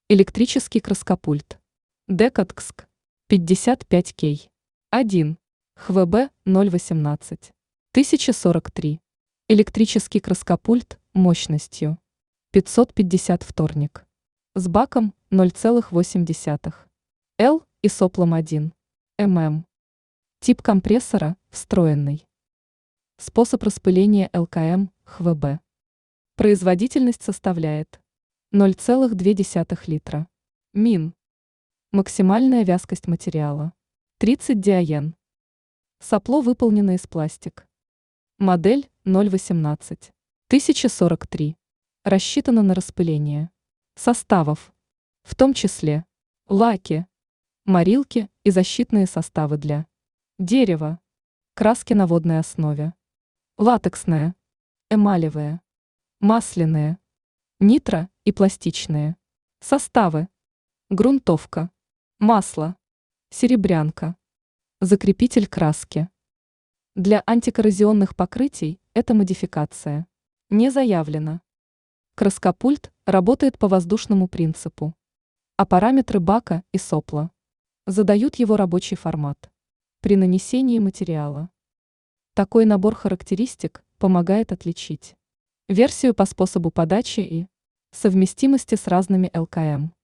Электрический краскопульт. Декаткск 55К. 1. ХВБ 018. 1043. Электрический краскопульт мощностью 550 вторник. С баком 0,8 Л и соплом 1 мм. Тип компрессора встроенный. Способ распыления ЛКМ ХВБ. Производительность составляет 0,2 литра. МИН. Максимальная вязкость материала 30 диаен. Сопло выполнено из пластик. Модель 018. 1043. Рассчитана на распыление составов, в том числе лаки, морилки и защитные составы для дерева, краски на водной основе, латексные, эмалевые, масляные, нитро- и пластичные составы, грунтовка, масло, серебрянка, закрепитель краски. Для антикоррозионных покрытий эта модификация не заявлена. Краскопульт работает по воздушному принципу, а параметры бака и сопла задают его рабочий формат при нанесении материала. Такой набор характеристик помогает отличить версию по способу подачи и совместимости с разными ЛКМ.